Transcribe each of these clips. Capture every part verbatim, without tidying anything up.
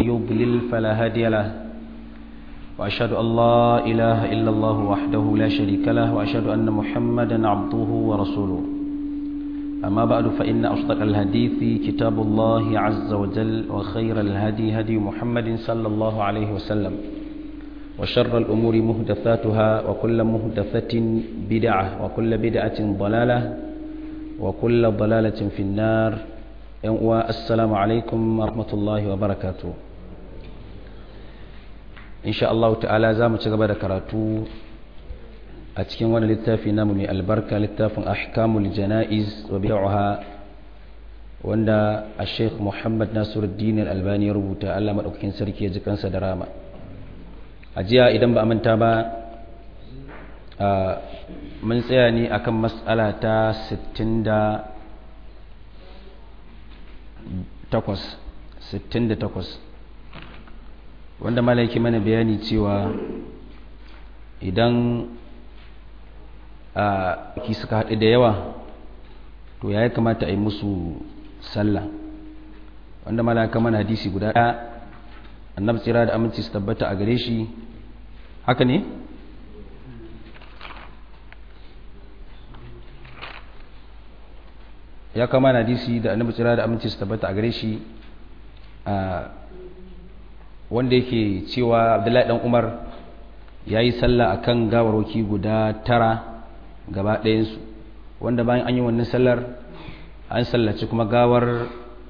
يضلل فلا هادي له وأشهد أن لا إله إلا الله وحده لا شريك له وأشهد أن محمدا عبده ورسوله أما بعد فإن أصدق الحديث كتاب الله عز وجل وخير الهدي هدي محمد صلى الله عليه وسلم وشر الأمور محدثاتها وكل محدثة بدعة وكل بدعة ضلالة وكل ضلالة في النار والسلام عليكم ورحمة الله وبركاته إن شاء الله تعالى زام تجبر كراتو أتكلم وانا للتافي نامي البركة للتاف أحكام الجنائز وبيعها وانا الشيخ محمد ناصر الدين الألباني ربوتا ألا مدوكين سركي يجكن سدراما أجيا إذا بأمن تابا من سياني أكم مسألة تا ستين دا takwas sittin da takwas wanda malaiki mana bayani cewa idan a ki suka haɗu da yawa to ya kamata a yi musu sallah wanda malaka mana hadisi guda ɗaya annabi tsira da aminci su tabbata a gare shi haka ne ya kama na hadisi da annabi tsira da aminci su tabbata a gare shi wanda yake cewa abdullahi dan umar ya yi sallah akan gawarwaki guda tara gaba ɗayansu wanda bayan an yi wannan sallar an sallaci kuma gawar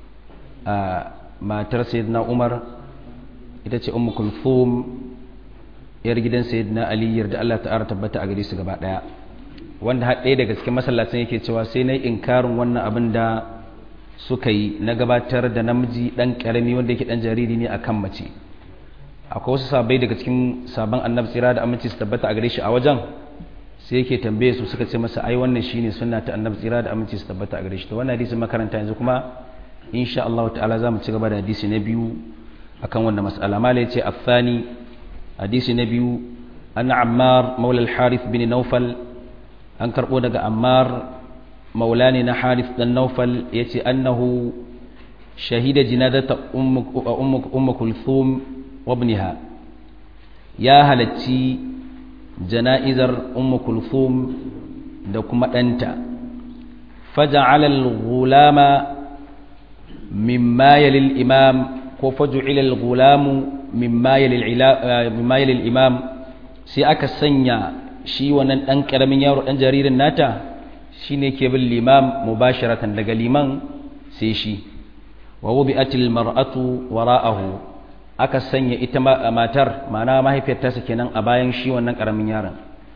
matar sayyidina umar ita ce ummu kulthum yar gidan sayyidina ali yarda Allah ta'ala tabbata a gare su gaba ɗaya wanda har ɗaya daga cikin masallacin yake cewa sai na yi inkarin wannan abin da suka yi na gabatar da namiji ɗan ƙarami wanda yake ɗan jariri ne akan mace akwai wasu sabai daga cikin sabon annabi tsira da aminci su tabbata a gare shi a wajen sai yake tambaye su suka ce masa ai wannan shine sunna ta annabi tsira da aminci su tabbata a gare shi to wannan hadisi makaranta yanzu kuma insha Allah ta'ala zamu ci gaba da hadisi na biyu akan wannan mas'ala mala yace afani hadisi na biyu anna ammar maula al-harith bin nawfal an karbo daga ammar maulani na harith dan nawfal yace annahu shahida jinazata ummu ummu kulthum wa ibnaha ya halacci jana'izar ummu kulthum da kuma danta faja'ala al-ghulama mimma yali al-imam ko faj'ala al-ghulamu mimma yali mimma yali al-imam sai aka sanya shi wannan ɗan ƙaramin yaro ɗan jaririn nata shi ne ke bin limam mubasharatan daga liman sai shi wa wubi'atil mar'atu wara'ahu aka sanya ita matar ma'ana mahaifiyar tasa kenan a bayan shi wannan ƙaramin yaron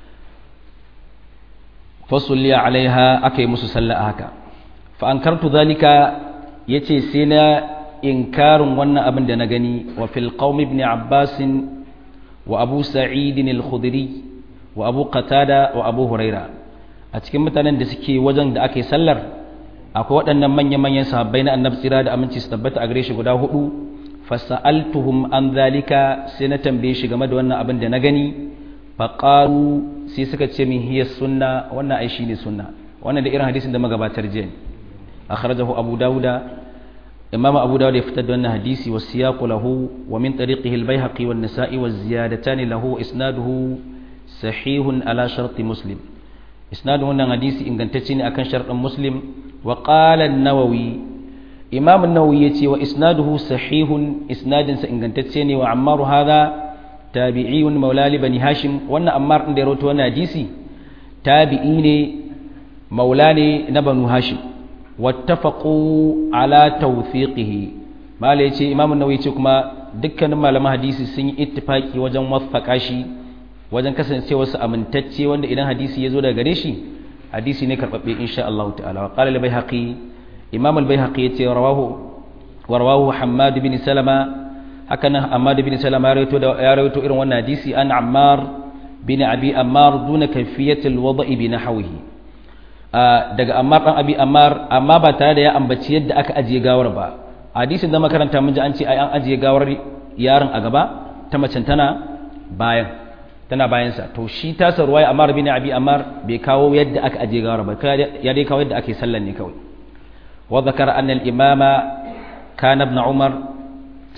fasulliya alaiha aka yi musu sallah haka fa ankartu zalika yace sai na inkarin wannan abin da na gani wa fil qaumi ibn abbas wa abu sa'id al-khudri wa abu qatada wa abu huraira a cikin mutanen da suke wajen da aka yi sallar akwai waɗannan manya-manyan sahabbai na annabi tsira da aminci su tabbata a gare shi guda hudu fasa'altuhum an zalika sai na tambaye shi game da wannan abin da na gani faqalu sai suka ce min hiya sunna wannan ai shine sunna wannan da irin hadisin da magabatar jiya akhrajahu abu dauda imam abu dauda ya fitar da wannan hadisi wa siyaqu lahu wa min tariqihi al-baihaqi wan nisa'i wa ziyadatan lahu isnaduhu sahihun ala sharti muslim isnadun wannan hadisi ingantacce ne akan shartin muslim wa qala an-nawawi imam an-nawawi yace wa isnaduhu sahihun isnadin sa ingantacce ne wa ammar hadha tabi'iyun maula li bani hashim wannan ammar din da ya rawaito wannan hadisi tabi'i ne maula ne na banu hashim wattafaqu ala tawthiqihi mala yace imam an-nawawi yace kuma dukkanin malaman hadisi sun yi ittifaki wajen waffaka shi wajen kasancewa su amintacce wanda idan hadisi ya zo daga gare shi hadisi ne karɓaɓɓe insha Allah ta'ala wa qala al-baihaqi imam al-baihaqi yace rawahu wa rawahu hammad bin salama haka nan hammad bin salama ya rawaito da ya rawaito irin wannan hadisi an ammar bin abi ammar duna kayfiyat al-wada'i bi nahwihi daga ammar dan abi ammar amma ba tare da ya ambaci yadda aka ajiye gawar ba hadisin da makaranta mun ji an ce ai an ajiye gawar yaron a gaba ta macen tana bayan tana bayansa to shi tasa ruwaya Ammar bin Abi Ammar bai kawo yadda aka aje gawar ba ya dai kawo yadda ake sallan ne kawai wa zakara anna al-imama kana ibn Umar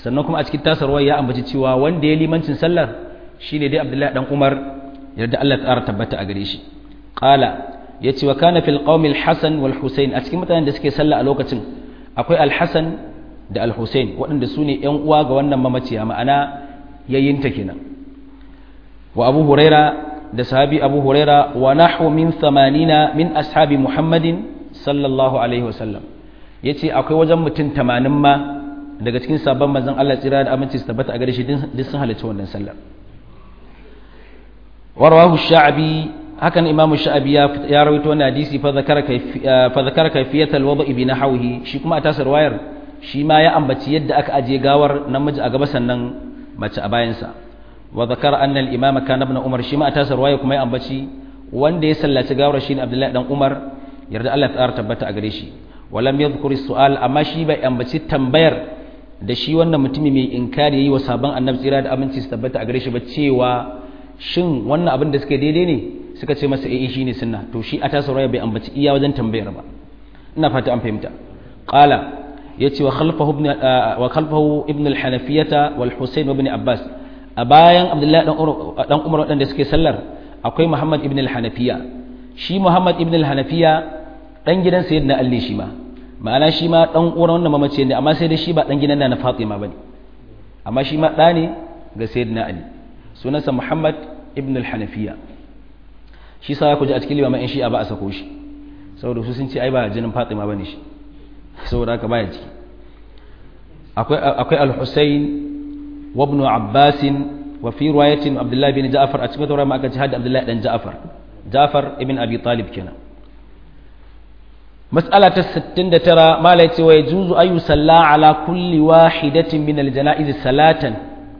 sannan kuma a cikin tasarwar ya ambaci cewa wanda ya limancin sallar shine dai Abdullahi dan Umar yarda Allah ta tabbata a gare shi qala yace wa kana fil qaumil Hasan wal Husain a cikin mutanen da suke sallah a lokacin akwai al-Hasan da al-Husain waɗanda su ne ƴan uwa ga wannan mamaciya ma'ana yayinta kenan wa Abu Huraira da sahabi Abu Huraira wa nahwu min thamanina min ashabi Muhammadin sallallahu alaihi wasallam yace akwai wajen mutum tamanin ma daga cikin sabon manzon Allah tsira da aminci su tabbata a gare shi duk sun halarci wannan sallar warwahu sha'bi hakan imamu sha'bi ya rawaito wannan hadisi fa zakara kayfi fa zakara kayfiyat alwada'i bi nahwihi shi kuma a tasar wayar shi ma ya ambaci yadda aka ajiye gawar namiji a gaba sannan mace a bayansa wa zakara anna al-imama kana ibn umar shi ma a tasar wayar kuma ya ambaci wanda ya sallaci gawar shi ne Abdullahi dan Umar yarda Allah ta tabbata a gare shi walam yadhkur as-su'al amma shi bai ambaci tambayar da shi wannan mutumi mai inkari yayi wa sabon annabi tsira da aminci su tabbata a gare shi ba cewa shin wannan abin da suke daidai ne suka ce masa eh shine sunna to shi a tasar wayar bai ambaci iya wajen tambayar ba ina fata an fahimta qala yace wa khalfahu ibn wa khalfahu ibn al-hanafiyata wal husayn ibn abbas a bayan abdullahi dan umar wadanda suke sallar akwai muhammad ibn al-hanafiya shi muhammad ibn al-hanafiya dan gidan sayyidina ali shi ma ma'ana shi ma dan uwan wannan mamace ne amma sai dai shi ba dan gidan na fatima bane amma shi ma da ne ga sayyidina ali sunansa muhammad ibn al-hanafiya shi sa ku ji a cikin limamin shi a ba a sako shi saboda su sun ce ai ba jinin fatima bane shi saboda haka baya ciki akwai akwai al-Husayn wa ibn Abbas wa fi riwayatin Abdullah bin Ja'far a cikin riwaya aka ce hadda Abdullah dan Ja'far Ja'far ibn Abi Talib kenan mas'ala ta sittin da tara mala yace wa yajuzu ayu salla ala kulli wahidatin min al-janaiz salatan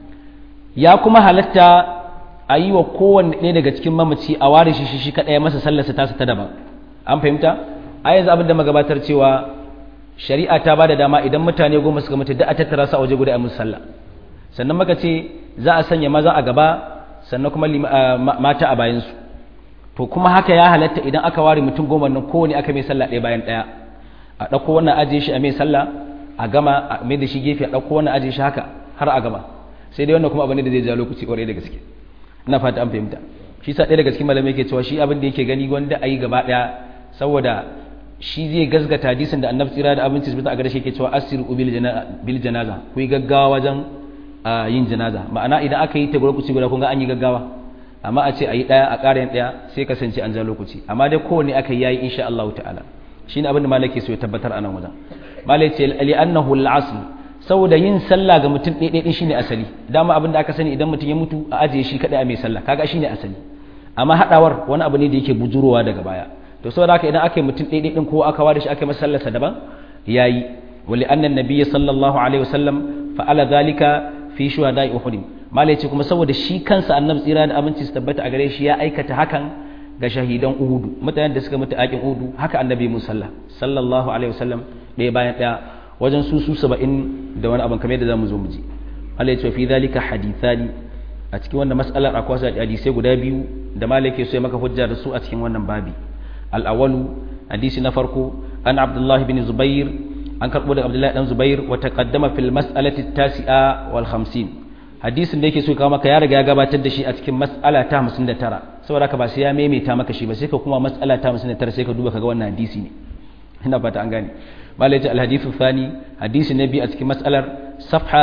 ya kuma halatta ayi wa kowanne ɗaya daga cikin mamaci a ware shi shi kadai masa sallarsa ta ta daban an fahimta a yanzu abin da magabatar cewa shari'a ta ba da dama idan mutane goma suka mutu da a tattara su a waje guda a musu sallah sannan maka ce za a sanya maza a gaba sannan kuma mata a bayansu to kuma haka ya halatta idan aka ware mutum goma nan kowane aka mai sallah ɗaya bayan ɗaya a ɗauko wannan ajiye shi a mai sallah a gama a mai da shi gefe a ɗauko wannan ajiye shi haka har a gama sai dai wannan kuma abin da zai ja lokaci ƙwarai da gaske ina fata an fahimta shi sa ɗaya daga cikin malamai ke cewa shi abin da yake gani wanda a yi gaba ɗaya saboda shi zai gazgata hadisin da annabi tsira da abinci bisa a gare shi ke cewa asiru bil janaza ku yi gaggawa wajen yin janaza ma'ana idan aka yi ta lokaci guda kun ga an yi gaggawa amma a ce a yi ɗaya a ƙara yin ɗaya sai kasance an ja lokaci amma dai kowanne aka yi yayi insha Allah ta'ala shine abin da malai ke so ya tabbatar a nan wajen malai ce li annahu al-asl saboda yin sallah ga mutum ɗaya ɗaya shine asali dama abin da aka sani idan mutum ya mutu a ajiye shi kadai a mai sallah kaga shine asali amma hadawar wani abu ne da yake bujurowa daga baya to saboda haka idan aka yi mutum ɗaiɗai ɗin ko aka ware shi aka yi masa sallarsa daban yayi wali annan nabiyyi sallallahu alaihi wasallam fa'ala zalika fi shuhada'i uhud malai ce kuma saboda shi kansa annabi tsira da aminci su tabbata a gare shi ya aikata hakan ga shahidan uhud mutanen da suka mutu a yakin uhud haka annabi mu sallah sallallahu alaihi wasallam ɗaya bayan ɗaya wajen su su saba'in da wani abin kamar yadda zamu zo mu ji malai ce fi zalika hadithani a cikin wannan mas'alar akwai hadisai guda biyu da malai ke so ya maka hujja da su a cikin wannan babi الأول حديث نفرق عن عبد الله بن زبير عن كربون عبد الله بن زبير وتقدم في المسألة التاسعة والخمسين حديث da yake so kawo maka ya riga ya gabatar da shi a cikin mas'ala ta hamsin da tara saboda haka ba sai ya maimaita maka shi ba sai ka kuma mas'ala ta hamsin da tara sai ka duba kaga wannan hadisi ne ina fata an gane malai ta alhadithu thani hadisi nabi a cikin mas'alar safha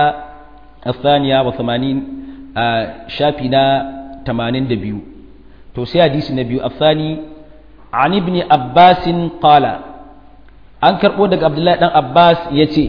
الثانية وثمانين شافي na tamanin da biyu to sai hadisi na biyu الثاني عن ابن عباس قال أنكر أودك عبد الله بن عباس يتي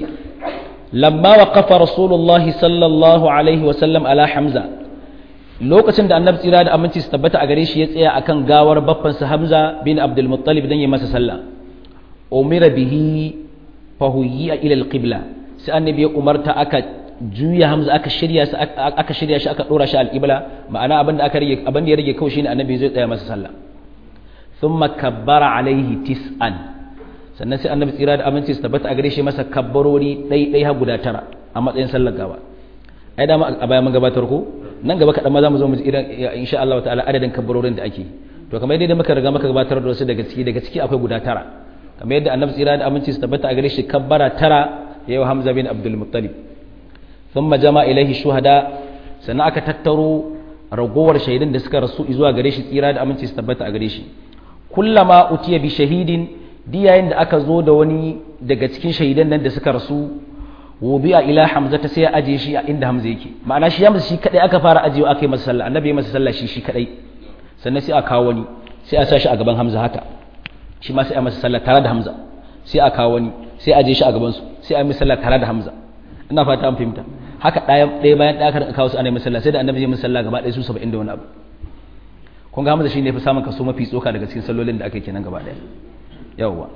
لما وقف رسول الله صلى الله عليه وسلم على حمزة lokacin da annabi tsira da aminci su tabbata a gare shi ya tsaya akan gawar baffansa Hamza bin Abdul Muttalib dan yi masa sallah umira bihi fahuyiya ila al-qibla sai annabi ya umarta aka juya Hamza aka shirya shi aka shirya shi aka dora shi al-qibla ma'ana abinda aka rage abinda ya rage kawai shine annabi zai tsaya masa sallah thumma kabbara alaihi tis'an sannan sai annabi tsira da aminci su tabbata a gare shi masa kabbarori dai dai har guda tara a matsayin sallar gawa ai dama a baya mun gabatar ko nan gaba kadan ma za mu zo mu ji idan insha Allah ta'ala adadin kabbarorin da ake to kamar yadda muka riga muka gabatar da wasu daga ciki daga ciki akwai guda tara kamar yadda annabi tsira da aminci su tabbata a gare shi kabbara tara yayin Hamza bin Abdul Muttalib thumma jama ilaihi shuhada sannan aka tattaro ragowar shaidan da suka rasu zuwa gare shi tsira da aminci su tabbata a gare shi kullama utiya bi shahidin diyayin da aka zo da wani daga cikin shahidan nan da suka rasu wubi'a ila hamza ta sai ya aje shi a inda hamza yake ma'ana shi hamza shi kadai aka fara ajewa aka yi masa sallah annabi ya masa sallah shi shi kadai sannan sai a kawo wani sai a sa shi a gaban hamza haka shi ma sai a masa sallah tare da hamza sai a kawo wani sai a aje shi a gaban su sai a yi masa sallah tare da hamza ina fata an fahimta haka ɗaya ɗaya bayan ɗaya ka kawo su ana yi masa sallah sai da annabi ya masa sallah gaba ɗaya su saba'in da wani abu kun ga hamza shine fi samun kaso mafi tsoka daga cikin sallolin da aka yi kenan gaba ɗaya yawwa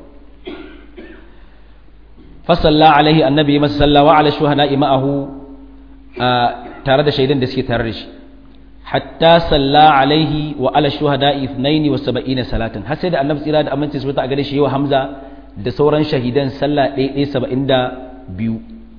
fasalla alaihi annabi masa salla wa ala shuhada'i ma'ahu tare da shaidan da suke tare da shi hatta salla alaihi wa ala shuhada'i ithnaini wa sab'ina salatan har sai da annabi tsira da aminci su ta gare shi yawa hamza da sauran shahidan sallah ɗaya ɗaya saba'in da biyu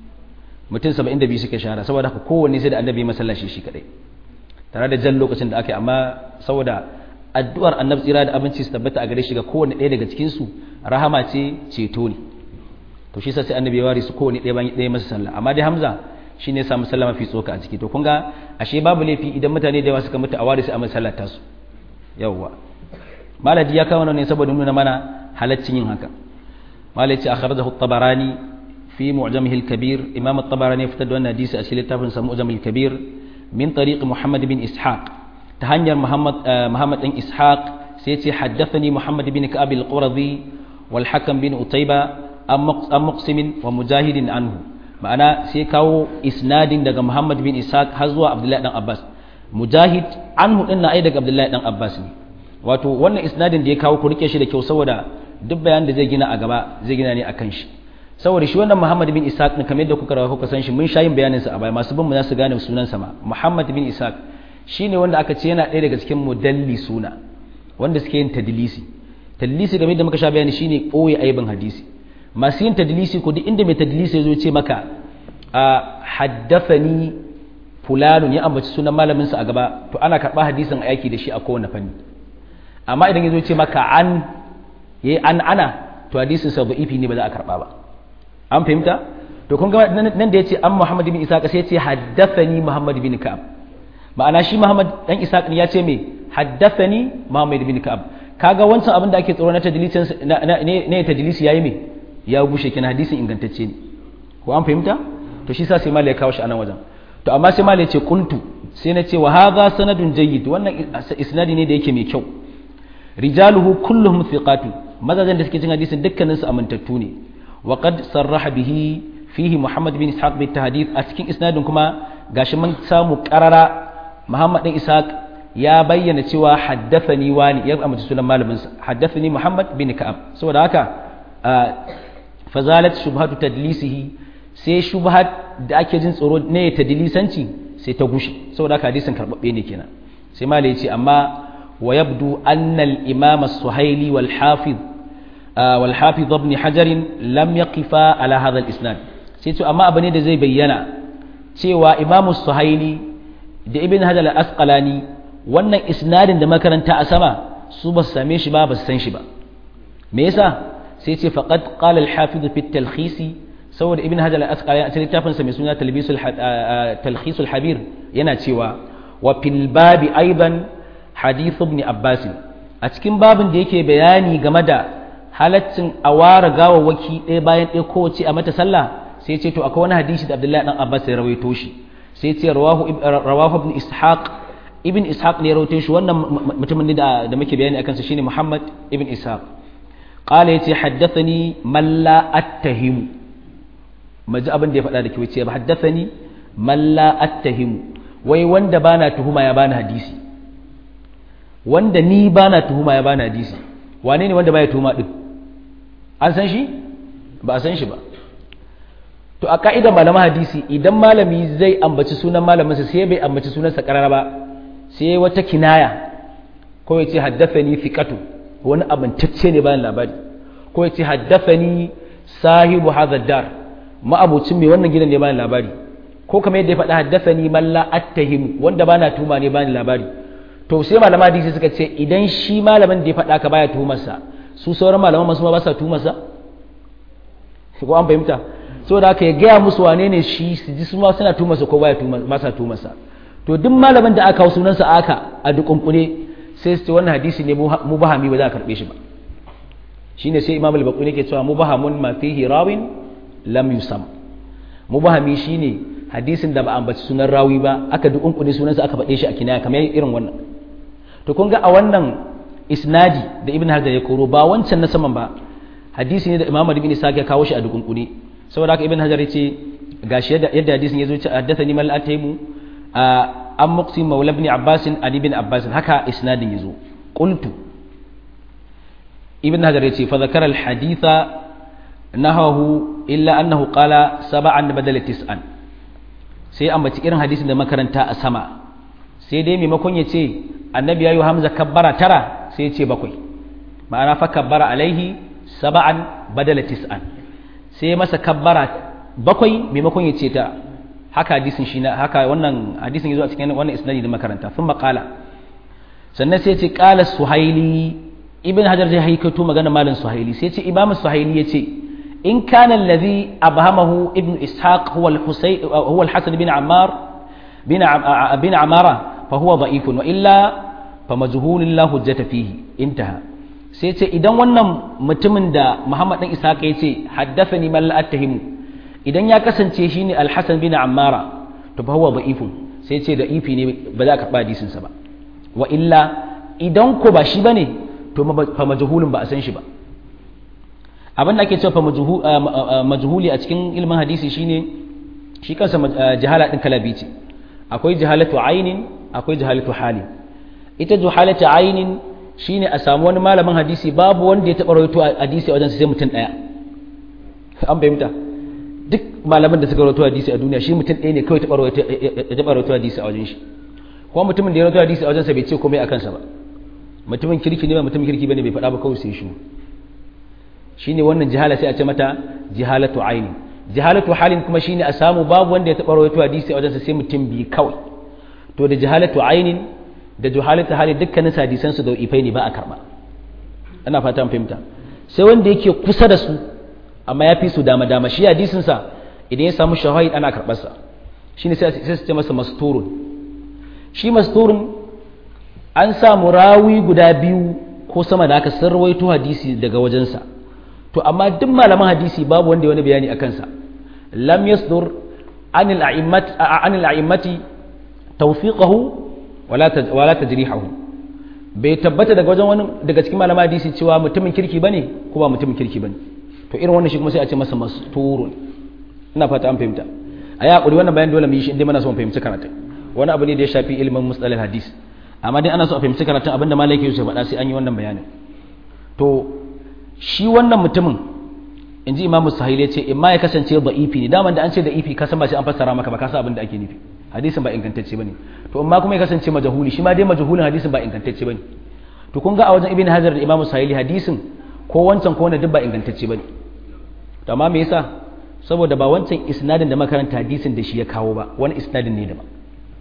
mutum saba'in da biyu suke shahara saboda haka kowanne sai da annabi masalla shi shi kadai tare da jan lokacin da aka yi amma saboda addu'ar annabi tsira da aminci su tabbata a gare shi ga kowanne ɗaya daga cikin su rahama ce ceto ne to shi sai annabi ya ware su kowanne ɗaya bayan ɗaya masa sallah amma dai hamza shine ya samu sallah mafi tsoka a ciki to kun ga ashe babu laifi idan mutane da yawa suka mutu a ware su a masa sallah tasu yawwa maladi ya kawo ne saboda nuna mana halaccin yin haka malai ce akhrajahu at-tabarani fi mu'jamihi al-kabir imam at-tabarani fitar da wannan hadisi a cikin littafin sa mu'jamil kabir min tariq muhammad bin ishaq ta hanyar muhammad muhammad bin ishaq sai ce haddathani muhammad bin ka'ab al-qurazi wal hakam bin utayba am muqsim wa mujahidin anhu ma'ana sai kawo isnadin daga muhammad bin ishaq har zuwa abdullahi dan abbas mujahid anhu din na ai daga abdullahi dan abbas ne wato wannan isnadin da ya kawo ku rike shi da kyau saboda duk bayan da zai gina a gaba zai gina ne akan shi saboda shi wannan muhammad bin ishaq ne kamar yadda kuka rawa kuka san shi mun shayin bayanin sa a baya masu bin mu za su gane sunan sa ma muhammad bin ishaq shine wanda aka ce yana ɗaya daga cikin mudalli suna wanda suke yin tadlisi tadlisi game da muka sha bayani shine ɓoye aibin hadisi masu yin tadlisi ko duk inda mai tadlisi ya zo ce maka a haddathani fulanun ya ambaci sunan malamin sa a gaba to ana karɓa hadisin aiki da shi a kowane fanni amma idan ya zo ce maka an yayi an ana to hadisin sa da'ifi ne ba za a karɓa ba an fahimta to kun ga nan da yace an Muhammad bin Ishaq sai yace haddathani Muhammad bin Ka'ab ma'ana shi Muhammad dan Ishaq ne ya ce me haddathani Muhammad bin Ka'ab kaga wancan abin da ake tsoro na tadlisin ne ne tadlisi yayi me ya bushe kina hadisin ingantacce ne ko an fahimta to shi sa sai malai ya kawo shi a nan wajen to amma sai malai ya ce qultu sai na ce wa hadha sanadun jayyid wannan isnadi ne da yake mai kyau rijaluhu kulluhum thiqatu mazajen da suke cin hadisin dukkanin su amintattu ne wa qad sarraha bihi fihi Muhammad bin Ishaq bi tahdith a cikin isnadin kuma gashi mun samu qarara Muhammad bin Ishaq ya bayyana cewa haddathani wani ya amince sunan malamin sa haddathani Muhammad bin Ka'ab saboda haka fazalat shubhatu tadlisihi sai shubhat da ake jin tsoro ne tadlisanci sai ta gushi saboda haka hadisin karbabbe ne kenan sai malai yace amma wa yabdu anna al-imam as-suhaili wal hafiz wal hafiz ibn hajar lam yaqifa ala hadha al-isnad sai to amma abane da zai bayyana cewa imam as-suhaili da ibn hajar al-asqalani wannan isnadin da makaranta a sama su ba su same shi ba ba su san shi ba me yasa sai ce faqad qala al-hafiz fi at-talkhis saboda ibn hajar al-asqalani a cikin littafin sa mai suna talbisul talkhis al-habir yana cewa wa fil babi aidan hadith ibn abbas a cikin babin da yake bayani game da halaccin awara gawawaki ɗaya bayan ɗaya kowace a mata sallah sai ce to akwai wani hadisi da abdullahi dan abbas ya rawaito shi sai ce rawahu rawahu ibn ishaq ibn ishaq ne ya rawaito shi wannan mutumin da da muke bayani akan sa shine muhammad ibn ishaq qala yace haddathani man la attahimu maji abin da ya faɗa da kyau ce ba haddathani man la attahimu wai wanda bana tuhuma ya bani hadisi wanda ni bana tuhuma ya bani hadisi wane ne wanda baya tuhuma din an san shi ba a san shi ba to a ka'idar malaman hadisi idan malami zai ambaci sunan malaminsa sai bai ambaci sunansa karara ba sai wata kinaya ko ya ce haddathani thiqatu wani abintacce ne bayan labari ko ya ce haddathani sahibu hadha dar ma'abucin mai wannan gidan ne bayan labari ko kamar yadda ya faɗa haddathani man la attahim wanda bana tuma ne bayan labari to sai malaman hadisi suka ce idan shi malamin da ya faɗa ka baya tuhumarsa su sauran malaman masu ma ba sa tuhumarsa ko an fahimta saboda haka ya gaya musu wane ne shi su ji su ma suna tumasa ko baya masa tumasa to duk malamin da aka kawo sunansa aka a dukunkune sai su ce wannan hadisi ne mubahami ba za a karbe shi ba shine sai imam al-baquni ke cewa mubahamun ma fihi rawin lam yusam mubahami shine hadisin da ba ambaci sunan rawi ba aka dukunkune sunansa aka faɗe shi a kinaya kamar irin wannan to kun ga a wannan isnadi da ibn hajar ya koro ba wancan na saman ba hadisi ne da imam ibn isa ya kawo shi a dukunkune saboda haka ibn hajar ya ce gashi yadda hadisin ya zo ce haddathani mal ataymu an muqsim maula ibn abbas an ibn abbas haka isnadin ya zo qultu ibn hajar ya ce fa zakara al haditha nahahu illa annahu qala sab'an badal tis'an sai ambaci irin hadisin da makaranta a sama sai dai maimakon ya ce annabi yayi hamza kabbara tara sai ya ce bakwai ma'ana fa kabbara alaihi sab'an badal tis'an sai masa kabbara bakwai maimakon ya ce ta haka hadisin shi na haka wannan hadisin yazo a cikin wannan isnadi da makaranta sun qala sannan sai ce qala suhaili ibn hajar zai haikato magana malam suhaili sai ce imam suhaili yace in kana alladhi abhamahu ibn ishaq huwa al-husayn huwa al-hasan bin ammar bin bin amara fa huwa da'if wa illa fa majhul la hujjata fihi intaha sai ce idan wannan mutumin da muhammad dan ishaq yace haddathani man la attahimu idan ya kasance shine al-hasan bin ammara to fa huwa da'ifun sai ce da'ifi ne ba za ka karba hadisin sa ba wa illa idan ko ba shi bane to fa majhulun ba a san shi ba abin da ake cewa fa majhuli a cikin ilmin hadisi shine shi kansa jahala din kala biyu ce akwai jahalatu ainin akwai jahalatu hali ita jahalatu ainin shine a samu wani malamin hadisi babu wanda ya taba rawaito hadisi a wajen sai mutum daya an bayyana duk malaman da suka rawaito hadisi a duniya shi mutum ɗaya ne kawai taɓa rawaito hadisi a wajen shi kuma mutumin da ya rawaito hadisi a wajen sa bai ce komai a kansa ba mutumin kirki ne ba mutumin kirki bane bai faɗa ba kawai sai shi shine wannan jihala sai a ce mata jihalatu aini jihalatu halin kuma shine a samu babu wanda ya taɓa rawaito hadisi a wajen sa sai mutum biyu kawai to da jihalatu ainin da jihalatu halin dukkanin hadisan su da ifai ne ba a karba ana fata mun fahimta sai wanda yake kusa da su amma ya fi su dama dama shi hadisinsa idan ya samu shahid ana karɓarsa shi ne sai su ce masa masturun shi masturun an samu rawi guda biyu ko sama da aka sarwaito hadisi daga wajensa to amma duk malaman hadisi babu wanda wani bayani a kansa lam yasdur anil a'immati anil a'immati tawfiqahu wala wala tajrihahu bai tabbata daga wajen wani daga cikin malaman hadisi cewa mutumin kirki bane ko ba mutumin kirki bane to irin wannan shi kuma sai a ce masa masturun ina fata an fahimta a yi haƙuri wannan bayan dole mu yi shi inda mana so mu fahimci karatun wani abu ne da ya shafi ilimin mustalil hadis amma dai ana so a fahimci karatun abinda malaki yusuf faɗa sai an yi wannan bayanin to shi wannan mutumin in ji imamu sahili ya ce in ma ya kasance da'ifi ne daman da an ce da'ifi ka san ba sai an fassara maka ba ka san abin da ake nufi hadisin ba ingantacce bane to in ma kuma ya kasance majhuli shi ma dai majhulin hadisin ba ingantacce bane to kun ga a wajen ibn hajar da imamu sahili hadisin ko wancan ko wannan duk ba ingantacce bane to amma me yasa saboda ba wancan isnadin da makaranta hadisin da shi ya kawo ba wani isnadin ne daban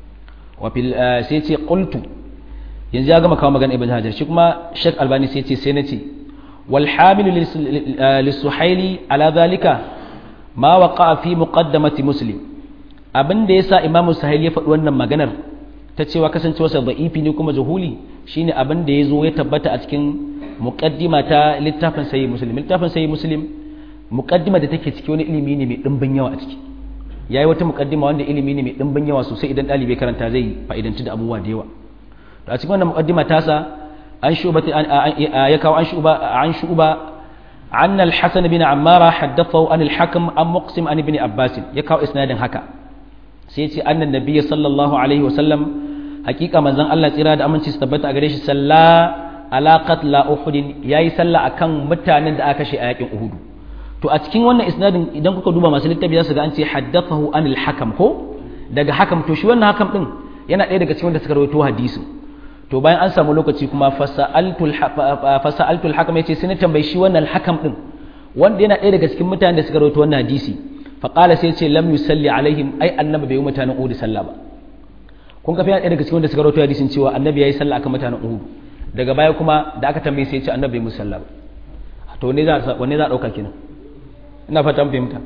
wa fil sai ce qultu yanzu ya gama kawo magana ibn hajar shi kuma shek albani sai ce sai nace wal hamil lisuhaili ala zalika ma waqa fi muqaddamati muslim abinda yasa imam suhaili ya faɗi wannan maganar ta cewa kasancewarsa da'ifi ne kuma jahuli shine abin da yazo ya tabbata a cikin muqaddima ta littafin sahih muslim littafin sahih muslim muqaddima da take ciki wani ilimi ne mai dimbin yawa a ciki yayi wata muqaddima wanda ilimi ne mai dimbin yawa sosai idan dalibai karanta zai fa'idanci da abubuwa da yawa to a cikin wannan muqaddima tasa an shuba ya kawo an shuba an shuba an al-hasan bin ammara haddathahu an al-hakim an muqsim an ibn abbas ya kawo isnadin haka sai ya ce annan nabiy sallallahu alaihi wasallam hakika manzon Allah tsira da aminci su tabbata a gare shi salla ala qatla uhud yayi sallah akan mutanen da aka kashe a yakin uhud to a cikin wannan isnadin idan kuka duba masu littafi za su ga an ce haddathahu anil hakam ko daga hakam to shi wannan hakam din yana ɗaya daga cikin wanda suka rawaito hadisin to bayan an samu lokaci kuma fasa'altul fasa'altul hakam yace sai na tambayi shi wannan hakam din wanda yana ɗaya daga cikin mutanen da suka rawaito wannan hadisi fa qala sai yace lam yusalli alaihim ai annabi bai yi mutanen uhud sallah ba kun ga yana ɗaya daga cikin wanda suka rawaito hadisin cewa annabi yayi sallah akan mutanen uhud daga baya kuma da aka tambaye sai yace annabi bai musu sallah ba to ne za wanne za a dauka kenan ina fatan fahimta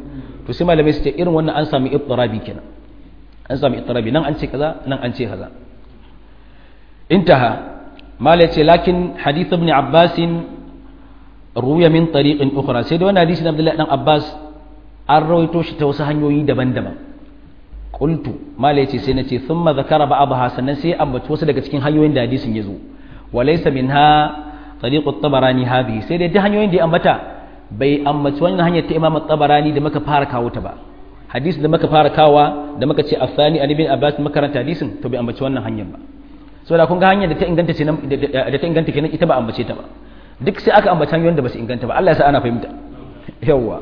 to sai malamai su ce irin wannan an sami ittirabi kenan an sami ittirabi nan an ce kaza nan an ce kaza intaha malai ce lakin hadith ibn abbas ruya min tariqin ukhra sai da wannan hadisi na Abdullahi dan Abbas an rawaito shi ta wasu hanyoyi daban-daban qultu malai ce sai nace thumma zakara ba'daha sannan sai ambaci wasu daga cikin hanyoyin da hadisin yazo walaysa minha tariq at-tabarani hadhihi sai dai hanyoyin da ya ambata bai ambaci wannan hanyar ta Imam at-Tabarani da muka fara kawo ta ba hadisi da muka fara kawa da muka ce afani an ibn Abbas makaranta hadisin to bai ambaci wannan hanyar ba saboda kun ga hanyar da ta inganta ce da ta inganta kenan ita ba ambace ta ba duk sai aka ambaci hanyoyin da ba su inganta ba Allah ya sa ana fahimta yawwa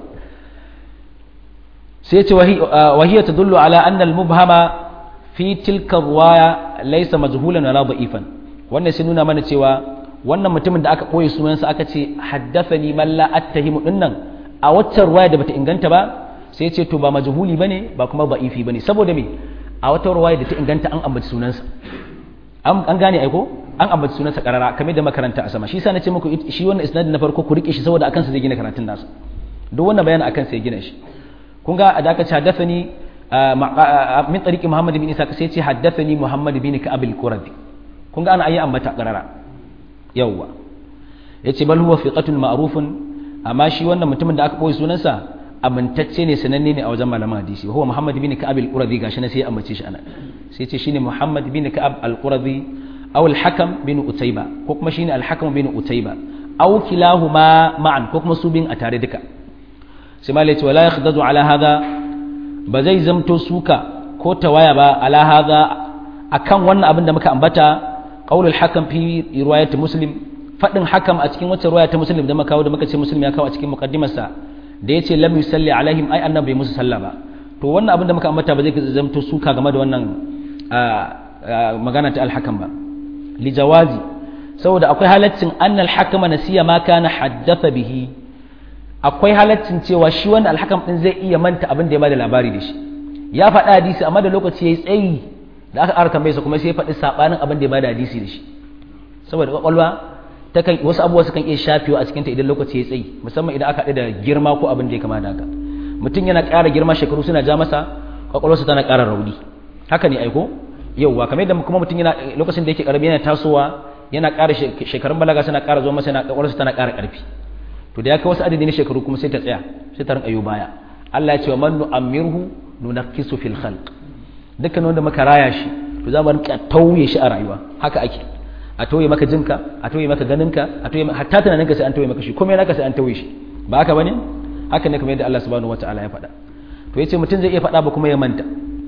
sai ce wahiya tadullu ala anna al-mubhama fi tilka riwaya laysa majhulan wala da'ifan wannan sai nuna mana cewa wannan mutumin da aka koyi sunansa aka ce haddathani man la attahimu dinnan a waccan riwaya da bata inganta ba sai ce to ba majhuli bane ba kuma da'ifi bane saboda me a wata riwaya da ta inganta an ambaci sunansa an gane aiko an ambaci sunansa karara kamar da makaranta a sama shi yasa nace muku shi wannan isnadin na farko ku rike shi saboda akan sa zai gina karatun nasa duk wannan bayanin akan sa ya gina shi kun ga da aka ce haddathani min tariqi Muhammad bin Isa sai ce haddathani Muhammad bin Ka'ab al-Qurazi kun ga ana ayi ambata karara yawwa yace bal huwa fiqatun ma'rufun amma shi wannan mutumin da aka koyi sunansa amintacce ne sananne ne a wajen malaman hadisi huwa Muhammad bin Ka'ab al-Qurazi gashi na sai ya ambace shi anan sai ce shine Muhammad bin Ka'ab al-Qurazi aw al-Hakam bin Utayba ko kuma shine al-Hakam bin Utayba aw kilahuma ma'an ko kuma su bin a tare duka sai malai ce wala yakhdadu ala hadha ba zai zamto suka ko tawaya ba ala hadha akan wannan abin da muka ambata qaulul Hakam fi riwayat Muslim fadin Hakam a cikin wata riwaya ta Muslim da muka kawo da muka ce Muslim ya kawo a cikin muqaddimarsa da ya ce lam yusalli alaihim ai annabi bai musu sallah ba to wannan abin da muka ambata ba zai zamto suka game da wannan magana ta al-hakam ba li jawazi saboda akwai halaccin annal hakama nasiya ma kana haddatha bihi akwai halaccin cewa shi wannan al-hakam din zai iya manta abin da ya bada labari da shi ya faɗa hadisi amma da lokaci yayi tsayi da aka ƙara tambaye sa kuma sai ya faɗi sabanin abin da ya bada hadisi da shi saboda kwakwalwa takan wasu abubuwa sukan iya shafewa a cikinta idan lokaci ya tsayi musamman idan aka haɗu da girma ko abin da ya kama da haka mutum yana ƙara girma shekaru suna ja masa kwakwalwarsa tana ƙara rauni haka ne aiko yauwa kamar yadda kuma mutum yana lokacin da yake ƙarami yana tasowa yana ƙara shekarun balaga suna ƙara zuwa masa yana kwakwalwarsa tana ƙara ƙarfi to da ya kai wasu adadi na shekaru kuma sai ta tsaya sai ta rinƙa yo baya Allah ya ce wa man nu'ammirhu nunakkisu fil khalq dukkan wanda muka raya shi to za mu rinƙa tauye shi a rayuwa haka ake a tauye maka jinka a tauye maka ganinka a tauye hatta tunaninka sai an tauye maka shi komai naka sai an tauye shi ba haka bane haka ne kamar yadda Allah subhanahu wataala ya faɗa to yace mutum zai iya faɗa ba kuma ya manta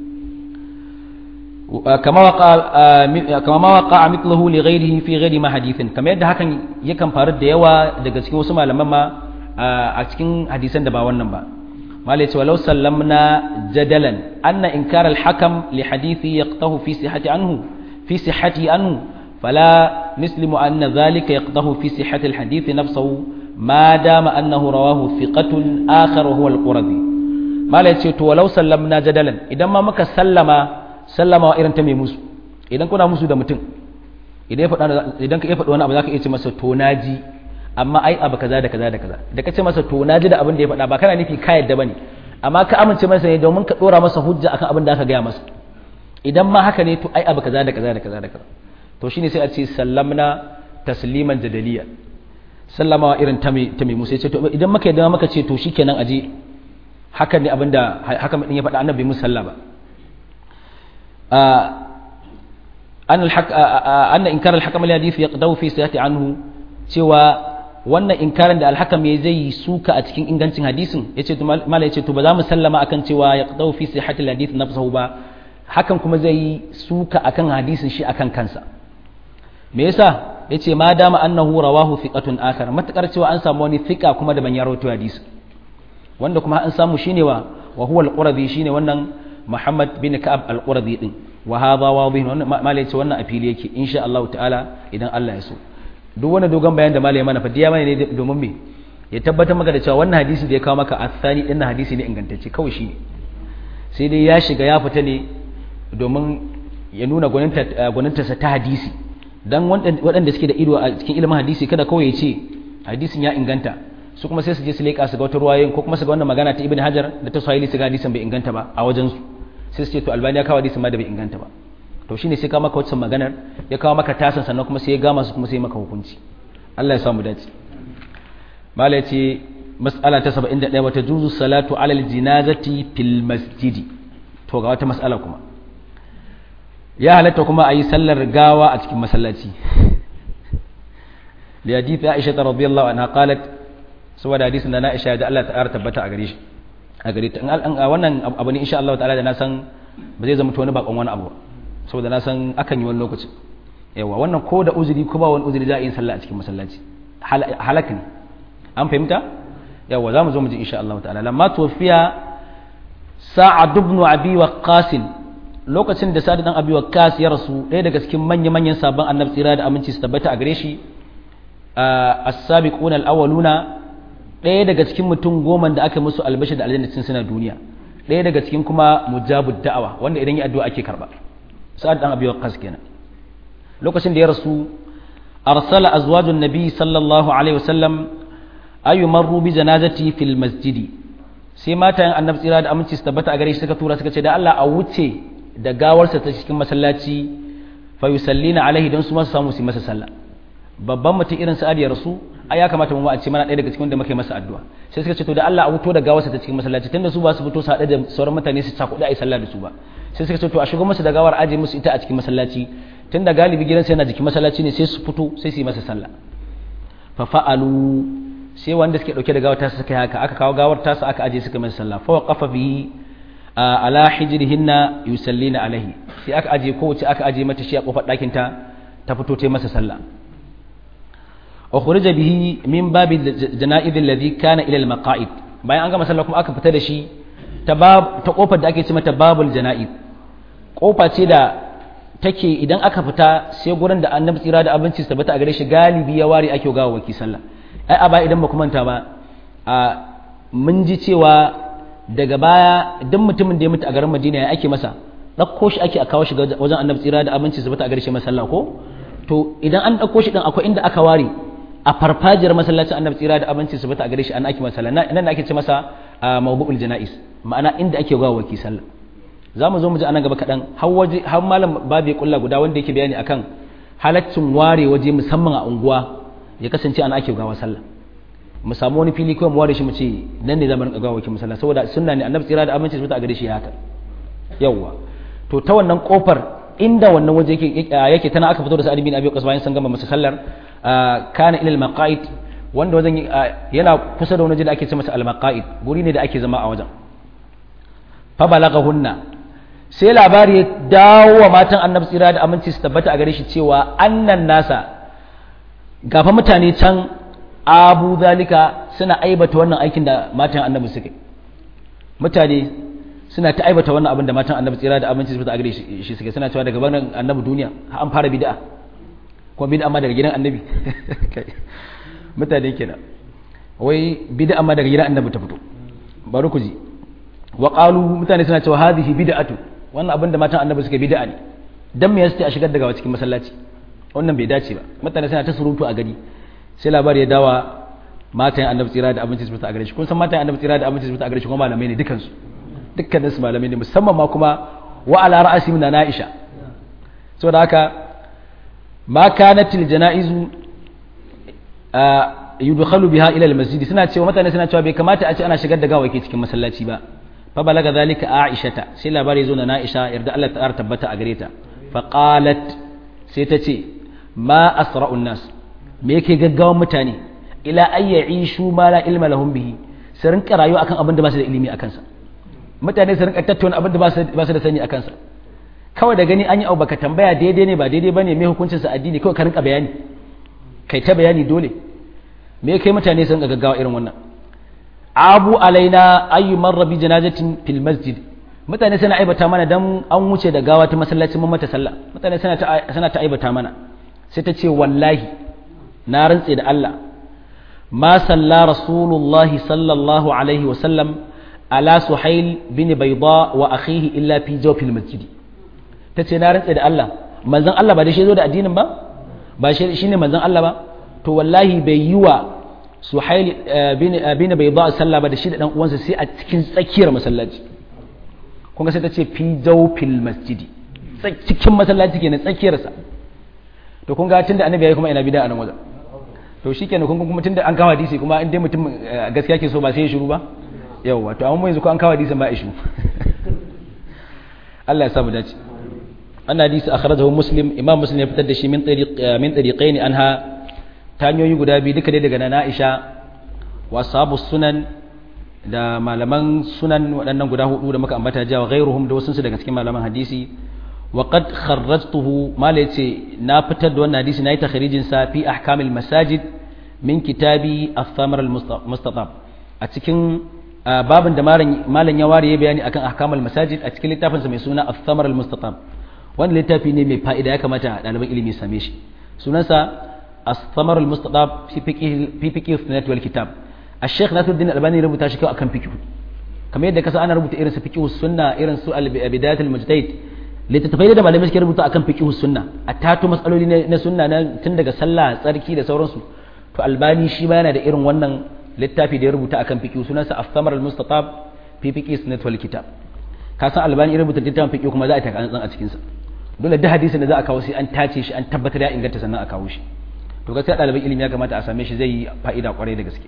kama waqa kama ma waqa mithluhu li ghayrihi fi ghayri ma hadithin kamar yadda hakan yakan faru da yawa daga cikin wasu malaman ma a cikin hadisan da ba wannan ba malai ce walau sallamna jadalan anna inkar al-hakam li hadithi yaqtahu fi sihhati anhu fi sihhati anhu فلا نسلم أن ذلك يقضه في صحة الحديث نفسه ما دام أنه رواه ثقة آخر وهو القرظي ما لا يتشيط ولو سلمنا جدلا إذا ما مك سلم سلم وإرن تمي مسو إذا كنا مسو دمتن إذا إذا كيف وانا أبغاك إيش مسا توناجي أما أي أبغى كذا كذا كذا إذا كيف مسا توناجي ده أبن ده فدا بكرة نفي كايد دبني أما كأمن تمسا يدومن كورا مسا حجة أكان أبن ده كجيا مسا إذا ما هكذا تو أي أبغى كذا كذا كذا كذا to shine sai a ce sallamna tasliman jadaliya sallama irin ta mai musa ce to idan muka yadda muka ce to shikenan aje hakan ne abinda haka din ya faɗa annabi musalla ba an al-haq anna inkar al-hakam al-hadith yaqdaw fi sihhati anhu cewa wannan inkarin da al-hakam ya zai suka a cikin ingancin hadisin yace to mallai yace to ba za mu sallama akan cewa yaqdaw fi sihhati al-hadith nafsuhu ba hakan kuma zai suka akan hadisin shi akan kansa me yasa yace ma dama annahu rawahu thiqatun akhar matakar cewa an samu wani thiqa kuma da ban ya rawaito hadisi wanda kuma an samu shine wa wa huwa al-qurazi shine wannan Muhammad bin Ka'ab al-Qurazi din wa hadha wadih wannan malai yace wannan a fili yake insha Allah ta'ala idan Allah ya so duk wani dogon bayan da malai mana fadiya mana ne domin me ya tabbatar maka da cewa wannan hadisi da ya kawo maka athani din hadisi ne ingantacce kawai shi sai dai ya shiga ya fita ne domin ya nuna gwanintarsa ta hadisi don waɗanda suke da ido a cikin ilimin hadisi kada kawai ya ce hadisin ya inganta su kuma sai su je su leƙa su ga wata ruwayoyin ko kuma su ga wannan magana ta ibn hajar da ta sahili su ga hadisin bai inganta ba a wajen su sai su ce to albani ya kawo hadisin ma da bai inganta ba to shine sai ka maka wacce maganar ya kawo maka tasan sannan kuma sai ya gama su kuma sai maka hukunci Allah ya samu dace mala yace mas'ala ta saba'in da ɗaya wata juzu salatu alal jinazati fil masjidi to ga wata mas'ala kuma ya halatta kuma ayi sallar gawa a cikin masallaci li hadith Aisha radhiyallahu anha qalat saboda hadisin da na Aisha da Allah ta tabbata a gare shi a gare ta wannan abu ne insha Allah ta'ala da na san ba zai zama to wani bakon wani abu saboda na san akan yi wani lokaci yawa wannan ko da uzuri ko ba wani uzuri za a yi sallah a cikin masallaci halak ne an fahimta yawa za mu zo mu ji insha Allah ta'ala lamma tufiya sa'ad ibn abi waqqas lokacin da sa'ad dan abi waqqas ya rasu ɗaya daga cikin manyan manyan sabon annabi tsira da aminci su tabbata a gare shi as-sabiquna al-awwaluna ɗaya daga cikin mutum goma da aka musu albashi da aljanna suna duniya ɗaya daga cikin kuma mujabud da'awa wanda idan ya addu'a ake karba sa'ad dan abi waqqas kenan lokacin da ya rasu arsala azwajun nabi sallallahu alaihi wasallam ayu marru bi janazati fil masjidi sai matayen annabi tsira da aminci su tabbata a gare shi suka tura suka ce da Allah a wuce da gawarsa ta cikin masallaci fa yusallina alaihi don su ma su samu su masa sallah babban mutum irin sa'ad ya rasu ai ya kamata mu a ce mana ɗaya daga cikin da muke masa addu'a sai suka ce to da Allah a wuto da gawarsa ta cikin masallaci tunda su ba su fito su haɗu da sauran mutane su ta kuɗi ai sallah da su ba sai suka ce to a shigo musu da gawar aje musu ita a cikin masallaci tunda galibi gidansa yana jikin masallaci ne sai su fito sai su yi masa sallah fa fa'alu sai wanda suke dauke da gawar ta suka yi haka aka kawo gawar ta su aka aje suka masa sallah fa waqafa bihi ala hijrihinna yusallina alaihi sai aka aje kowace aka aje mata shi a kofar ɗakin ta ta fito ta masa sallah ukhrija bihi min babi janaiz alladhi kana ila almaqa'id bayan an gama sallah kuma aka fita da shi ta bab ta kofar da ake ce mata babul janaiz kofa ce da take idan aka fita sai gurin da annabi tsira da abinci su tabbata a gare shi galibi ya ware ake gawa waki sallah ai a baya idan ba ku manta ba a mun ji cewa daga baya duk mutumin da ya mutu a garin Madina ya ake masa ɗauko shi ake a kawo shi wajen annabi tsira da abinci su tabbata a gare shi masalla ko to idan an ɗauko shi din akwai inda aka ware a farfajiyar masallacin annabi tsira da abinci su tabbata a gare shi an ake masalla nan ake ce masa mawdu'ul janais ma'ana inda ake gawa waki sallah za mu zo mu ji anan gaba kaɗan har malam babu ya kulla guda wanda yake bayani akan halaccin ware waje musamman a unguwa ya kasance ana ake gawa sallah mu samu wani fili kawai mu ware shi mu ce nan ne zaman gawa wake musalla saboda sunna ne annabi tsira da aminci su ta gare shi haka yawa to ta wannan kofar inda wannan waje yake yake tana aka fito da Sa'id bin Abi Waqqas bayan sun gama masa sallar kana ila al-maqa'id wanda wajen yana kusa da wani waje da ake ce masa al-maqa'id guri ne da ake zama a wajen fa balagahunna sai labari ya dawo wa matan annabi tsira da aminci su tabbata a gare shi cewa annan nasa gafa mutane can abu zalika suna aibata wannan aikin da matan annabi suke mutane suna ta aibata wannan abin da matan annabi tsira da aminci su tabbata a gare shi suke suna cewa daga banan annabi duniya an fara bid'a kuma bid'a ma daga gidan annabi mutane kenan wai bid'a ma daga gidan annabi ta fito bari ku ji wa qalu mutane suna cewa hadhihi bid'atu wannan abin da matan annabi suke bid'a ne dan me yasa a shigar daga cikin masallaci wannan bai dace ba mutane suna ta surutu a gari sai labari ya dawa matan annabi tsira da abinci su a gare shi kun san matan annabi tsira da abinci su a gare shi kuma malamai ne dukansu dukkanin su malamai ne musamman ma kuma wa ala ra'asi min Aisha saboda haka ma kanatil janaizu yudkhalu biha ila almasjid suna cewa mutane suna cewa bai kamata a ce ana shigar da gawaki cikin masallaci ba fa balaga zalika aishata sai labari zo na Aisha yarda Allah ta tabbata a gare ta fa qalat sai ta ce ma asra'un nas me yake gaggawan mutane ila ay ya'ishu ma la ilma lahum bihi su rinka rayuwa akan abin da ba su da ilimi akan sa mutane su rinka tattauna abin da ba su da sani akan sa kawai da gani an yi abu baka tambaya daidai ne ba daidai bane me hukuncin sa addini kawai ka rinka bayani kai ta bayani dole me kai mutane sun ga gaggawa irin wannan abu alaina ayyu marra bi janazatin fil masjid mutane suna aibata mana dan an wuce da gawa ta masallacin mun mata sallah mutane suna ta suna ta aibata mana sai ta ce wallahi na rantse da Allah ma salla rasulullah sallallahu alaihi wa sallam ala suhail bin bayda wa akhihi illa fi jawfil masjid tace na rantse da Allah manzon Allah ba da shi zo da addinin ba ba shi shine manzon Allah ba to wallahi bai yi wa Suhail bin bin Bayda sallah ba da shi da dan uwansa sai a cikin tsakiyar masallaci kun ga sai ta ce fi jawfil masjidi cikin masallaci kenan tsakiyar sa to kun ga tunda annabi yayi kuma ina bid'a nan wajen to shikenan kun kuma tunda an kawo hadisi kuma in dai mutum gaskiya ke so ba sai ya shiru ba yawa to amma mu yanzu ko an kawo hadisin ba ishu Allah ya samu dace wannan hadisi akhrajahu muslim imam muslim ya fitar da shi min tariq min tariqaini anha ta hanyoyi guda biyu duka dai daga nana Aisha wa sahabu sunan da malaman sunan waɗannan guda hudu da muka ambata jawa ghairuhum da wasu daga cikin malaman hadisi wa qad kharrajtuhu mala yace na fitar da wannan hadisi nayi takhrijin sa fi ahkamil masajid min kitabi ath-thamar al-mustatab a cikin babin da malam ya ware ya bayani akan ahkamul masajid a cikin littafin sa mai suna ath-thamar al-mustatab wannan littafi ne mai fa'ida ya kamata ɗaliban ilimi su same shi sunansa الثمر المستطاب في فقه في فقه السنة والكتاب الشيخ ناصر الدين الألباني rubuta shi kawai akan fiqh kamar yadda kasa ana rubuta irin su fiqh sunna irin su al-bidayat al-mujtahid littattafai da malamai suke rubuta akan fiqh sunna a tato matsaloli na sunna na tun daga sallah tsarki da sauransu to albani shi ma yana da irin wannan littafi da ya rubuta akan fiqh sunansa as-samar al-mustatab fi fiqh sunnah wal kitab ka san albani ya rubuta littafin fiqh kuma za a taka an a cikin sa dole da hadisin da za a kawo sai an tace shi an tabbatar ya inganta sannan a kawo shi to gaskiya ɗaliban ilimi ya kamata a same shi zai yi fa'ida kwarai da gaske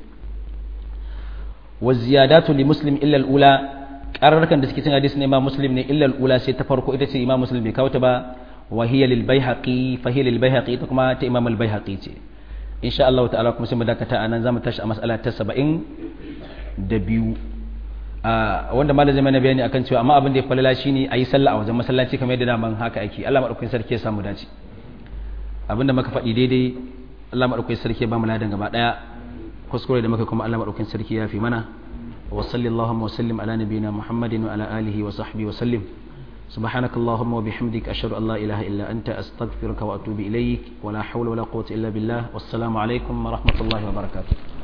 wa ziyadatu li muslim illa al-ula qararkan da suke cin hadisi ne imam muslim ne illa al-ula sai ta farko ita ce imam muslim bai kawo ta ba wa hiya lil baihaqi fa hiya lil baihaqi ta kuma ta imam al baihaqi ce insha Allah ta'ala kuma sai mu dakata anan zamu tashi a mas'ala ta saba'in da biyu wanda malam zai mana bayani akan cewa amma abin da ya falala shine ayi sallah a wajen masallaci kamar yadda daman haka ake Allah madaukakin sarki ya samu dace abinda muka faɗi daidai Allah maɗaukakin sarki ya ba mu ladan gaba ɗaya kuskure da muka kuma Allah maɗaukakin sarki ya fi mana wa sallallahu wa sallim ala nabiyyina Muhammadin wa ala alihi wa sahbihi wa sallim subhanakallahumma wa bihamdika ashhadu an la ilaha illa anta astaghfiruka wa atubu ilaik wa la hawla wa la quwwata illa billah wassalamu alaikum wa rahmatullahi wa barakatuh